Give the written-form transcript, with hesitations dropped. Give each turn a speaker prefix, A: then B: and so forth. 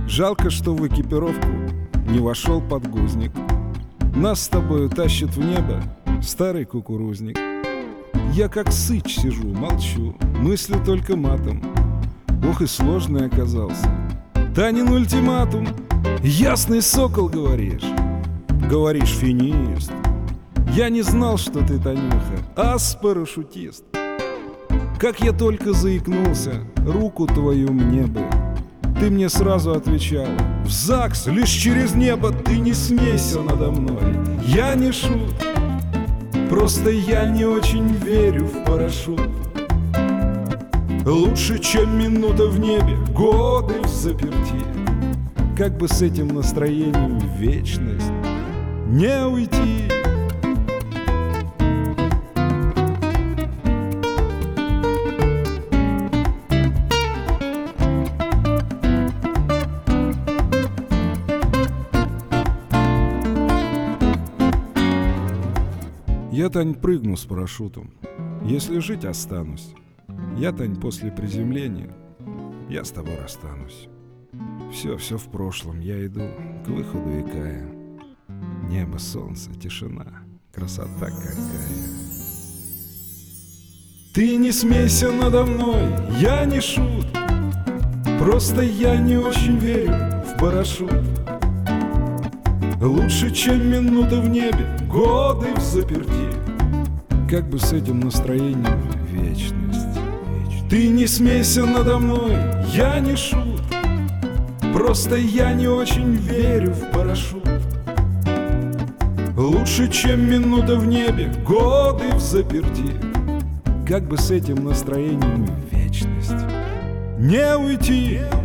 A: Жалко, что в экипировку не вошел подгузник. Нас с тобою тащит в небо старый кукурузник. Я как сыч сижу, молчу, мыслю только матом. Ох и сложный оказался Танин ультиматум. Ясный сокол, говоришь? Говоришь, финист. Я не знал, что ты, Танюха, ас-парашютист. Как я только заикнулся, руку твою мне бы, ты мне сразу отвечала: в ЗАГС лишь через небо, ты не смейся надо мной. Я не шут, просто я не очень верю в парашют. Лучше, чем минута в небе, годы в заперти. Как бы с этим настроением в вечность не уйти. Я, Тань, прыгну с парашютом. Если жить останусь. Я, Тань, после приземления, я с тобой расстанусь. Все в прошлом, я иду к выходу икая. Небо, солнце, тишина, красота какая. Ты не смейся надо мной, я не шут. Просто я не очень верю в парашют. Лучше, чем минута в небе, годы в заперти. Как бы с этим настроением вечность. Ты не смейся надо мной, я не шут. Просто я не очень верю в парашют. Лучше, чем минута в небе, годы в заперти. Как бы с этим настроением вечность не уйти.